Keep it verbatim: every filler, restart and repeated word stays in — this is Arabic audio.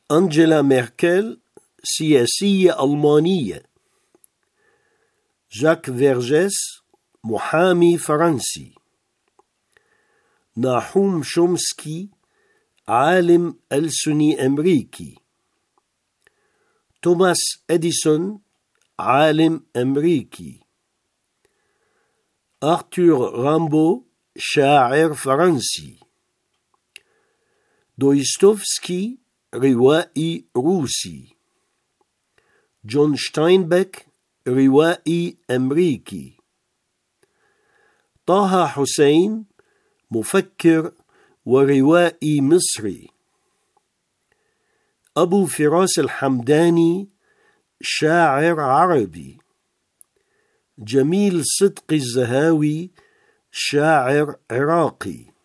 أنجيلا ميركل سياسية ألمانية. جاك فيرجيس محامي فرنسي. ناحوم شومسكي عالم ألسني أمريكي. توماس إديسون عالم أمريكي. أرتور رامبو شاعر فرنسي. دوستويفسكي روائي روسي. جون شتاينبك روائي أمريكي. طه حسين مفكر وروائي مصري. أبو فراس الحمداني شاعر عربي. جميل صدقي الزهاوي شاعر عراقي.